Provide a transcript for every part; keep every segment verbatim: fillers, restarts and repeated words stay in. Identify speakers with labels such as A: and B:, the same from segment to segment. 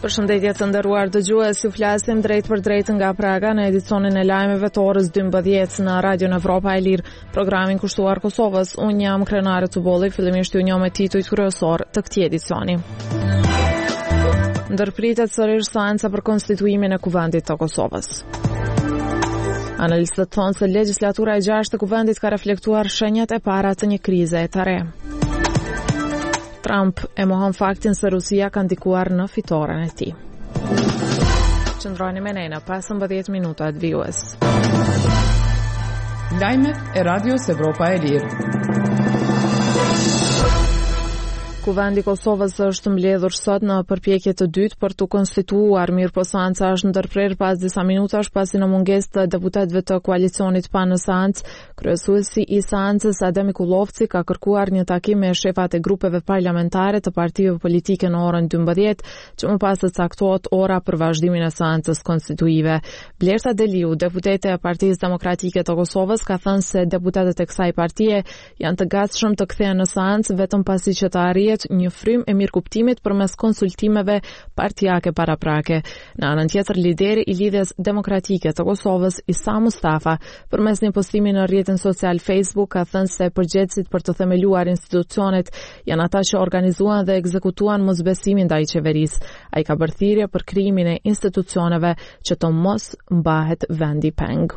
A: Përshëndetje të nderuar dëgjues, ju flasim drejt për drejt nga Praga në edicionin e lajmeve të orës dymbëdhjetë në Radio Evropa e Lirë, programin kushtuar Kosovës. Unë jam Krenare Tubolli, fillimisht ju njoh me titujt kryesor të këtij edicioni. Ndërpritet sërish seanca për konstituimin e Kuvendit të Kosovës. Analistët thonë se legjislatura e gjashtë të Kuvendit ka reflektuar shenjat e para të një krize e të re. Trump e mohon faktin se Rusia ka ndikuar në fitoren e tij. Qëndroni me ne në pesëmbëdhjetë minuta të vijues.
B: Lajmet e Radios Evropa e Lirë.
A: Kuvendi i Kosovës është mbledhur sot në përpjekje të dytë për të konstituuar, mirë po seanca është ndërprer pas disa minutash pasi në mungesë të deputetëve të koalicionit pa në seancë, kryesuesi i seancës Ademi Kullovci ka kërkuar një takim me shefat e grupeve parlamentare të partive politike në orën dymbëdhjetë, që më pas të caktohet ora për vazhdimin e seancës konstituive. Blerta Deliu, deputete e Partisë Demokratike të Kosovës, ka thënë se deputetët e kësaj partie janë të gatshëm të kthehen në seancë vetëm pasi që të arrihet një frym e mirëkuptimit përmes konsultimeve partijake paraprake. Në anën tjetër, lideri i Lidhjes Demokratike të Kosovës, Isa Mustafa, përmes një postimi në rrjetin social Facebook, ka thënë se përgjegjësit për të themeluar institucionet janë ata që organizuan dhe ekzekutuan mosbesimin ndaj qeverisë. Ai ka bërë thirrje për krijimin e institucioneve që të mos mbahet vendi peng.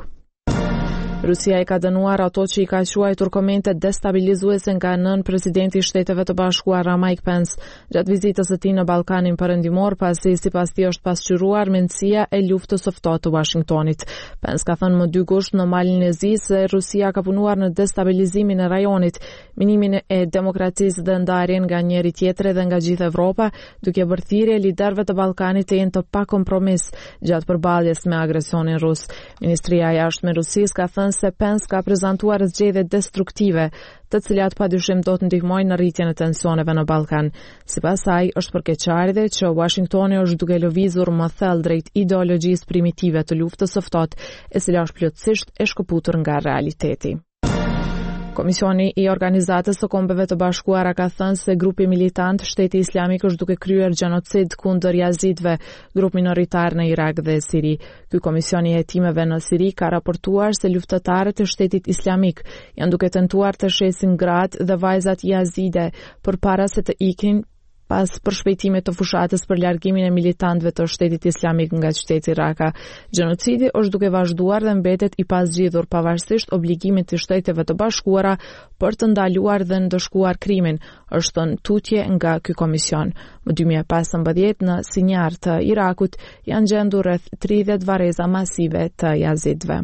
A: Rusia i ka dënuar ato që i ka quajtur komente destabilizuese nga nën presidenti i Shteteve të Bashkuara Mike Pence gjatë vizitës së tij në Ballkanin Perëndimor, pasi sipas tij është pasqyruar mendësia e luftës së ftohtë të Washingtonit. Pence ka thënë më dy gusht në malin e zi se Rusia ka punuar në destabilizimin e rajonit, minimin e demokracisë dhe ndarjen nga njëri tjetri dhe nga gjithë Evropa, duke bërë thirrje liderëve të Ballkanit të jenë të pakompromis gjatë përballjes me agresionin rus. Ministria e Jashtme e Rusisë ka thënë se Pence ka prezantuar zgjedhje destruktive, të cilat padyshim do të ndihmojnë në rritjen e tensioneve në Ballkan. Sipas saj, është përkeqëardhje që Washingtoni është duke lëvizur më thellë drejt ideologjisë primitive të luftës së ftohtë, e cila është plotësisht e shkëputur nga realiteti. Komisioni i Organizatës së Kombeve të Bashkuara ka thënë se grupi militant Shteti Islamik është duke kryer gjenocid kundër jazidëve, grup minoritar në Irak dhe Siri. Ky komision i hetimeve në Siri ka raportuar se luftëtarët e Shtetit Islamik janë duke tentuar të shesin gratë dhe vajzat jazide përpara se të ikin pas përshpejtimit të fushatës për largimin e militantëve të Shtetit Islamik nga qyteti Raka. Gjenocidi është duke vazhduar dhe mbetet i pasgjidhur pavarësisht obligimit të Shteteve të Bashkuara për të ndaluar dhe ndëshkuar krimin, është thënë tutje nga ky komision. Më dy mijë e pesëmbëdhjetë në Sinjar të Irakut janë gjendur rreth tridhjetë varreza masive të jazidëve.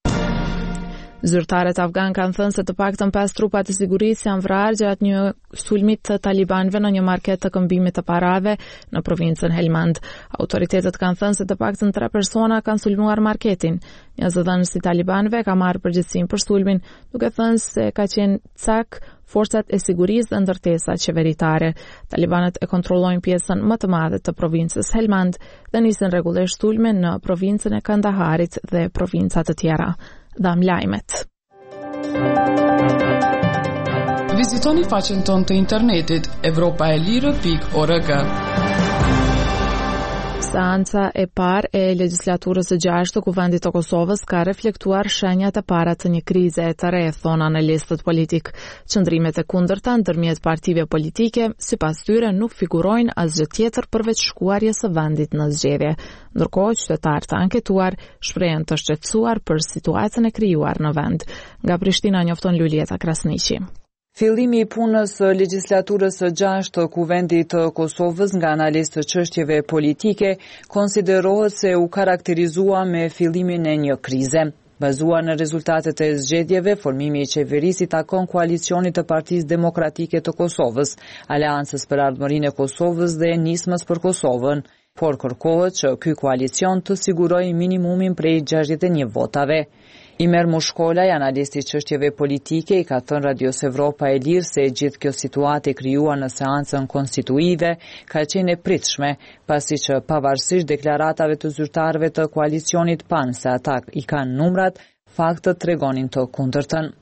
A: Zyrtarët afgan kanë thënë se të paktën pesë trupa të sigurisë janë vrarë gjatë një sulmi të talibanëve në një market të këmbimit të parave në provincën Helmand. Autoritetet kanë thënë se të paktën tre persona kanë sulmuar marketin. Një zëdhënës i talibanëve ka marrë përgjegjësinë për sulmin, duke thënë se ka qenë cak forcat e sigurisë dhe ndërtesat qeveritare. Talibanët e kontrollojnë pjesën më të madhe të provincës Helmand dhe nisën rregullisht sulmin në provincën e Kandaharit dhe provinca të tjera. Dham lajmet.
B: Vizitoni faqen tonë të internetit evropa e lirë pikë org.
A: Seanca e parë e legjislaturës së gjashtë të Kuvendit të Kosovës ka reflektuar shenjat e para të një krize e të re, thonë analistët politik. Qëndrimet e kundërta ndërmjet partive politike, sipas tyre, nuk figurojnë asgjë tjetër përveç shkuarjes së vendit në zgjedhje. Ndërkohë, qytetarët të anketuar shprehen të shqetësuar për situatën e krijuar në vend. Nga Prishtina njofton Lulieta Krasniqi.
C: Fillimi i punës së legjislaturës së gjashtë të Kuvendit të Kosovës nga analistë të çështjeve politike konsiderohet se u karakterizua me fillimin e një krize. Bazuar në rezultatet e zgjedhjeve, formimi i qeverisë i takon koalicionit të Partisë Demokratike të Kosovës, Aleancës për Ardhmërinë e Kosovës dhe Nismës për Kosovën, por kërkohet që ky koalicion të sigurojë minimumin prej gjashtëdhjetë e një votave. Imer Mushkolaj, analisti i çështjeve politike, i ka thënë Radios Evropa e Lirë se gjithë kjo situatë e krijuar në seancën konstituive ka qenë e pritshme, pasi që pavarësisht deklaratave të zyrtarëve të koalicionit PAN se ata i kanë numrat, faktët tregonin të kundërtën.
D: Over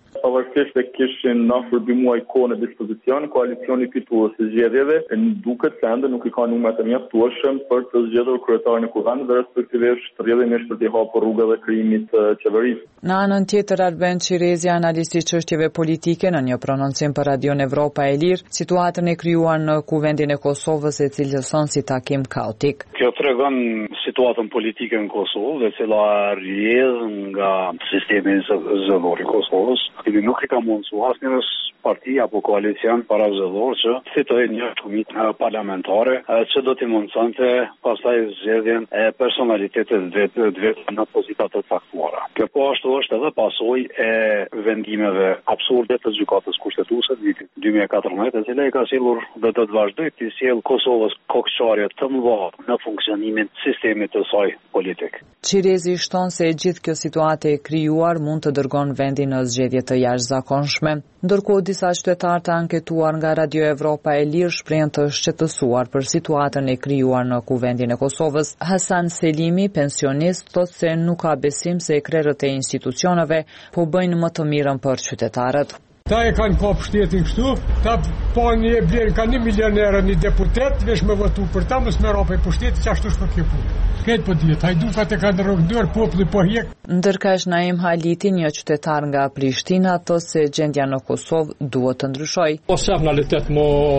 D: pavarësisht se kishin afër dy muaj kohë në dispozicion, koalicioni fitues i zgjedhjeve duket se ende nuk i ka numrat e mjaftueshëm për të zgjedhur kryetarin e kuvendit dhe respektivisht rrjedhimisht për t'i hapur rrugën e krijimit të qeverisë.
C: Në anën tjetër, Arben Qirezi, analisti i çështjeve politike, në një prononcim për Radion Evropa e Lirë, situatën e krijuar në kuvendin e Kosovës, e cilëson si takim kaotik.
E: Kjo tregon situatën politike në Kosovë, e cila rrjedh nga sistemi zgjedhor i Kosovës. Cili nuk i ka mundsuar asnjë parti apo koalicion para zgjedhor që fitojë një komitë parlamentare që do t'i mundsonte pastaj zgjedhjen e personalitetet vetë vetë në pozita të caktuara. Kjo po ashtu është edhe pasojë e vendimeve absurde të gjykatës kushtetuese të vitit dy mijë e katërmbëdhjetë, e cila i ka sjellur dhe do të vazhdojë të sjellë Kosovës kokçarje të mëdha në funksionimin e sistemit të saj politik.
C: Qirezi shton se gjithë kjo situatë e krijuar mund të dërgon vendin në zgjedhje të jashtëzakonshme, ndërkohë disa qytetarë të anketuar nga Radio Evropa e Lirë shprehen të shqetësuar për situatën e krijuar në kuvendin e Kosovës. Hasan Selimi, pensionist, thotë se nuk ka besim se krerët e institucioneve po bëjnë më të mirën për qytetarët.
F: Ta e kanë ka pushtetin kështu, ta po një e blerë ka një milionerë një deputet, vesh me votu për ta, mos me rope pushtetit që ashtu shpo kjo punë. Këtë po djetë, hajdukat e kanë rrugduar, populli po hjek.
C: Ndërkësh Naim Haliti, një qytetar nga Prishtina, thotë se gjendja në Kosovë duhet të ndryshojë.
G: Po shef në realitet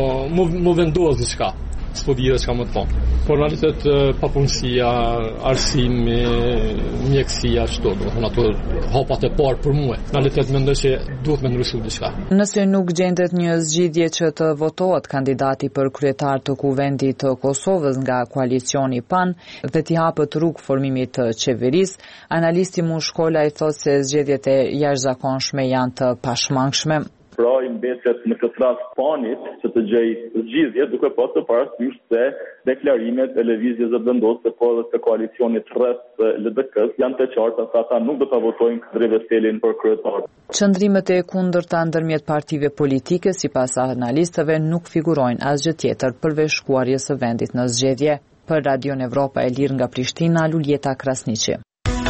G: më vendos diçka. S'po di çka më të thonë. Por në realitet papunësia, arsimi, mjekësia, çdo, do të thonë ato hapat e parë për mua. Në realitet mendoj se duhet më ndryshuar diçka.
C: Nëse nuk gjendet një zgjidhje që të votohet kandidati për kryetar të kuvendit të Kosovës nga koalicioni P A N dhe t'i hapet rrugë formimit të qeverisë, analisti Mushkola i thotë se zgjedhjet e jashtëzakonshme janë të pashmangshme.
D: Pra i mbetet në këtë rast panit që të gjej zgjidhje, duke pasur të parasysh se deklarimet e lëvizjes së vendosë po edhe të koalicionit rreth L D K-s janë të qarta se ata nuk do ta votojnë Kadri Veselin për kryetar.
C: Qëndrimet e kundërta ndërmjet partive politike, sipas analistëve, nuk figurojnë asgjë tjetër përveç shkuarjes së vendit në zgjedhje. Për Radion Evropa e Lirë nga Prishtina, Luljeta Krasniqi.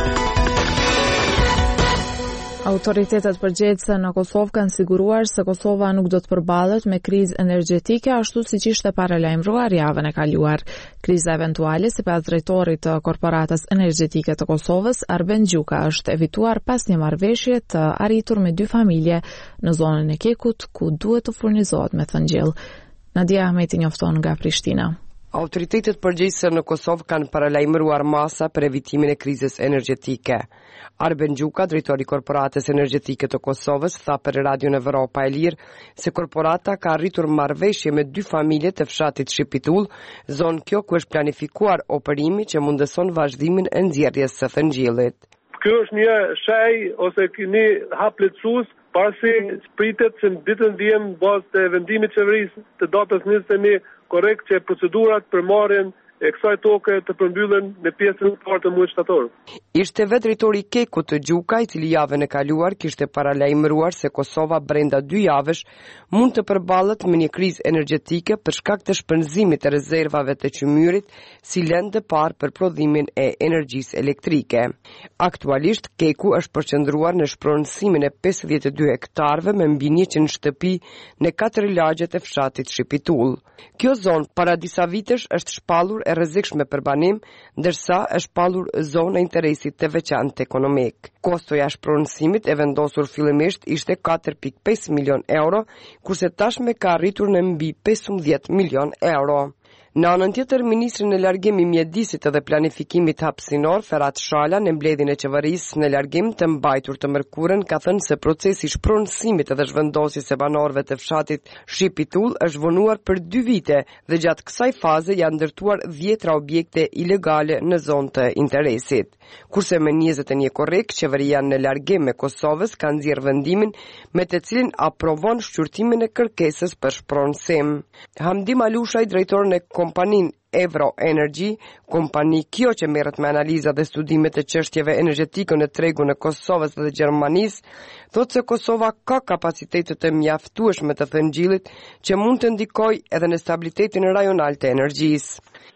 A: Autoritetet përgjegjëse në Kosovë kanë siguruar se Kosova nuk do të përballet me krizë energjetike ashtu siç ishte paralajmëruar javën e kaluar. Kriza eventuale, sipas drejtorit të Korporatës Energjetike të Kosovës, Arben Gjuka, është evituar pas një marrëveshje të arritur me dy familje në zonën e Kekut, ku duhet të furnizohet me thëngjell. Nadia Ahmeti njofton nga Prishtina.
H: Autoritetet përgjegjëse në Kosovë kanë paralajmëruar masa për evitimin e krizës energjetike. Arben Gjuka, drejtori i Korporatës Energjetike të Kosovës, tha për Radion Evropa e Lirë se korporata ka arritur marrëveshje me dy familje të fshatit Shqipitull, zonë kjo ku është planifikuar operimi që mundëson vazhdimin e nxjerrjes së thëngjillit.
I: Ky është një shaj ose një hap lehtësues, pasi pritet se në ditën dhjetë bazë të vendimit qeverisë të datës njëzet e një korrekt që procedurat për marrjen e kësaj toke të përmbyllen në pjesën e parë të muajit shtator.
H: Ishte vetë drejtori i Kekut të Gjuka, i cili javën e kaluar kishte paralajmëruar se Kosova brenda dy javësh mund të përballet me një krizë energjetike për shkak të shpenzimit të rezervave të qymyrit si lëndë parë për prodhimin e energjisë elektrike. Aktualisht Keku është përqendruar në shpronësimin e pesëdhjetë e dy hektarëve me mbi njëqind shtëpi në katër lagjet e fshatit Shqipitull. Kjo zonë para disa vitesh është shpallur e rrezikshme për banim, ndërsa është shpallur zonë e interesit të veçantë ekonomik. Kostoja e shpronësimit e vendosur fillimisht ishte katër pikë pesë milion euro, kurse tashme ka arritur në mbi pesëmbëdhjetë milion euro. Në anën tjetër, ministri në largim i mjedisit dhe planifikimit hapësinor, Ferhat Shala, në mbledhjen e qeverisë në largim të mbajtur të mërkurën, ka thënë se procesi i shpronësimit dhe zhvendosjes së banorëve të fshatit Shqipitull është vonuar për dy vite dhe gjatë kësaj faze janë ndërtuar dhjetra objekte ilegale në zonë të interesit. Kurse me njëzet e një korrekt, qeveria në largim me Kosovës ka nxjerrë vendimin me të cilin aprovon shqyrtimin e kërkesës për shpronësim. Hamdi Malushaj, drejtori në kompaninë Evro Energy, kompani kjo që merret me analiza dhe studimet e çështjeve energjetike në tregun e Kosovës dhe Gjermanisë, thotë se Kosova ka kapacitete të mjaftueshme të thëngjillit që mund të ndikojë edhe në stabilitetin rajonal të energjisë.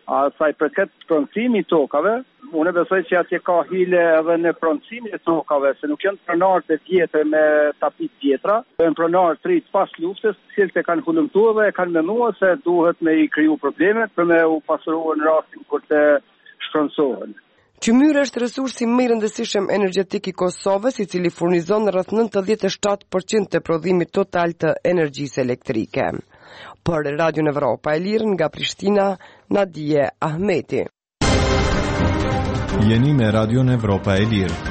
J: A sa i përket pronësimit tokave, unë besoj që atje ka hile edhe në pronësimin e tokave, se nuk janë pronarët e vjetër me tapit vjetra, janë pronarët të rinj pas luftës, cilët e kanë hulumtuar dhe e kanë menduar se duhet me i kriju problemet për me u pasuruar në rastin kur të shpronësohen.
H: Qymyra është resursi më i rëndësishëm energjetik i Kosovës, i cili furnizon rreth nëntëdhjetë e shtatë përqind të prodhimit total të energjisë elektrike. Për Radio Evropa e Lirë nga Prishtina, Nadije Ahmeti.
K: Jeni me Radio Evropa e Lirë.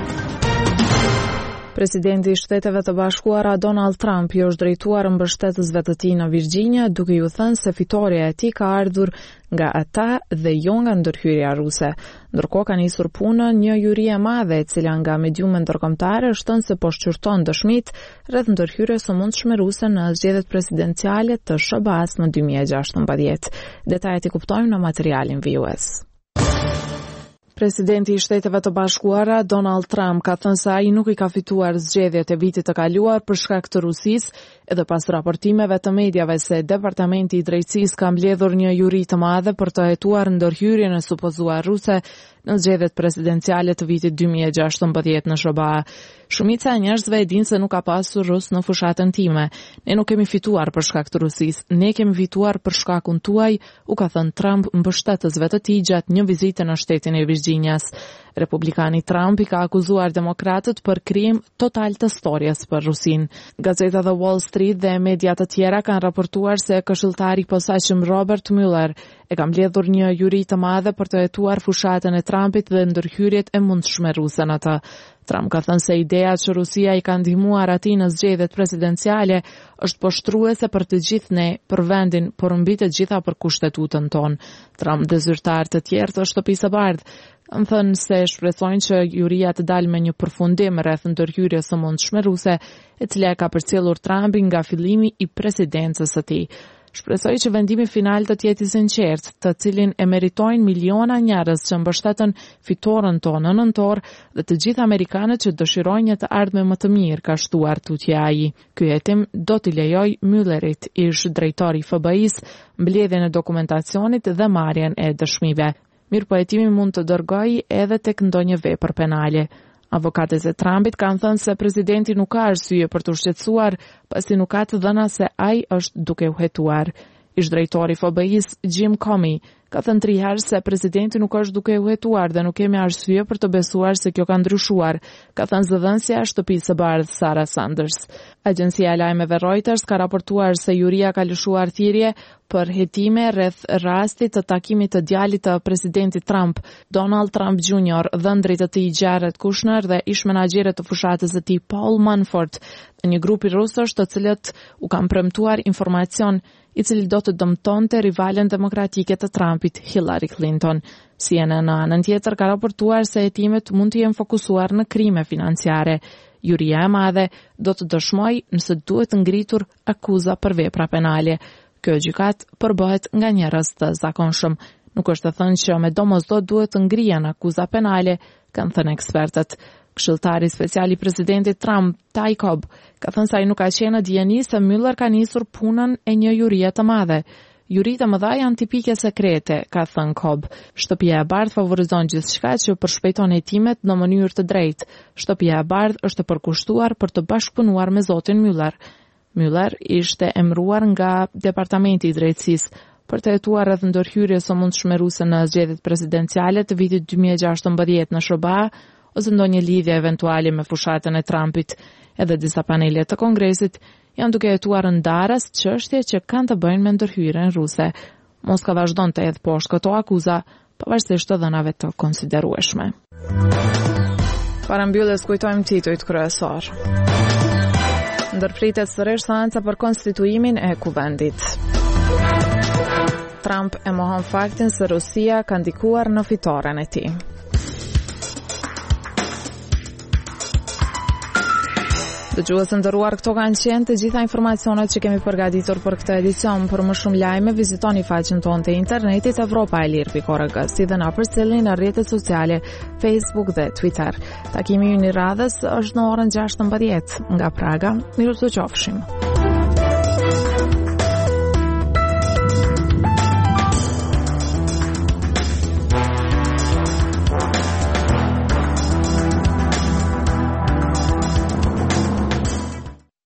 A: Presidenti i Shteteve të Bashkuara Donald Trump i është drejtuar mbështetësve të tij në Virginia, duke ju thënë se fitoria e tij ka ardhur nga ata dhe jo nga ndërhyrja ruse. Ndërkohë ka nisur punën një juri e madhe, e cila nga mediume ndërkombëtare shton se po shqyrton dëshmitë rreth ndërhyrjes së mundshme ruse në zgjedhjet presidenciale të sh b a-s në dy mijë e gjashtëmbëdhjetë. Detajet i kuptojmë në materialin V U S. Presidenti i Shteteve të Bashkuara Donald Trump ka thënë se ai nuk i ka fituar zgjedhjet e vitit të kaluar për shkak të Rusisë, edhe pas raportimeve të mediave se Departamenti i Drejtësisë ka mbledhur një juri të madhe për të hetuar ndërhyrjen e supozuar ruse në zgjedhjet presidenciale të vitit dy mijë e gjashtëmbëdhjetë në sh b a. Shumica e njerëzve e dinë se nuk ka pasur rus në fushatën time. Ne nuk kemi fituar për shkak të Rusisë, ne kemi fituar për shkakun tuaj, u ka thënë Trump mbështetësve të tij gjatë një vizite në shtetin e Virginias. Republikani Trump i ka akuzuar demokratët për krijim total të storjes për Rusin. Gazeta The Wall Street dhe media të tjera kanë raportuar se këshilltari i posaçëm Robert Mueller e ka mbledhur një juri të madhe për të hetuar fushatën e Trumpit dhe ndërhyrjet e mundshme ruse në të. Trump ka thënë se ideja që Rusia i ka ndihmuar atij në zgjedhjet presidenciale është poshtruese për të gjithë ne, për vendin, por mbi të gjitha për kushtetutën tonë. Trump dhe zyrtar të tjerë të Shtëpisë së Bardhë kanë thënë se shpresojnë që juria të dalë me një përfundim rreth ndërhyrjes së mundshme ruse, e cila e ka përcjellur Trumpin nga fillimi i presidencës së tij. Shpresoj që vendimi final të jetë i sinqert, të cilin e meritojnë miliona njerëz që mbështetën fitoren tonë në nëntor dhe të gjithë amerikanët që dëshirojnë një të ardhme më të mirë, ka shtuar tutje ai. Ky hetim do t'i lejoj Müllerit, ish drejtori i F B I-s, mbledhjen e dokumentacionit dhe marrjen e dëshmive. Mirëpohetimi mund të dërgojë edhe tek ndonjë vepër penale. Avokatët e Trumpit kanë thënë se presidenti nuk ka arsye për të shqetësuar, pasi nuk ka të dhëna se ai është duke u hetuar. Ish drejtori i F B I-s Jim Comey ka thënë tri herë se presidenti nuk është duke u hetuar dhe nuk kemi arsye për të besuar se kjo ka ndryshuar, ka thënë zëdhënësja e Shtëpisë së Bardhë Sarah Sanders. Agjencia e lajmeve Reuters ka raportuar se juria ka lëshuar thirrje për hetime rreth rastit të takimit të djalit të presidentit Trump, Donald Trump Junior, dhëndrit të tij Jared Kushner dhe ish menaxherët të fushatës së tij Paul Manafort, një grup i rusësh të cilët u kanë premtuar informacion i cili do të dëmtonte rivalen demokratike të Trumpit, Hillary Clinton. C N N në anën tjetër ka raportuar se hetimet mund të jenë fokusuar në krime financiare. Juria e madhe do të dëshmojë nëse duhet ngritur akuza për vepra penale. Kjo gjykat përbëhet nga njerëz të zakonshëm. Nuk është të thënë që me domosdoshmëri duhet të ngrihen akuza penale, kanë thënë ekspertët. Këshilltari special i presidentit Trump, Ty Cobb, ka thënë se ai nuk ka qenë në dijeni se Mueller ka nisur punën e një jurie të madhe. Juritë të mëdha janë tipike sekrete, ka thënë Cobb. Shtëpia e Bardhë favorizon gjithçka që përshpejton hetimet në mënyrë të drejtë. Shtëpia e Bardhë është e përkushtuar për të bashkëpunuar me zotin Mueller. Mueller ishte emëruar nga Departamenti i Drejtësisë për të hetuar rreth ndërhyrjes së mundshme ruse në zgjedhjet presidenciale të vitit dy mijë e gjashtëmbëdhjetë në sh b a, ose ndonjë lidhje eventuale me fushatën e Trumpit. Edhe disa panele të Kongresit janë duke hetuar ndarës çështje që kanë të bëjnë me ndërhyrjen ruse. Moskva vazhdon të hedhë poshtë këto akuza, pavarësisht të dhënave të konsiderueshme. Para mbylljes kujtojmë titujt kryesor. Ndërpritet sërish seanca për konstituimin e kuvendit. Trump e mohon faktin se Rusia ka ndikuar në fitoren e tij. Dëgjues të nderuar, këto kanë qenë të gjitha informacionet që kemi përgatitur për këtë edicion. Për më shumë lajme, vizitoni faqen tonë të internetit evropa e lirë pikë org, si dhe na përcjellni në rrjetet sociale Facebook dhe Twitter. Takimi ynë i radhës është në orën gjashtëmbëdhjetë nga Praga. Miru të qofshim.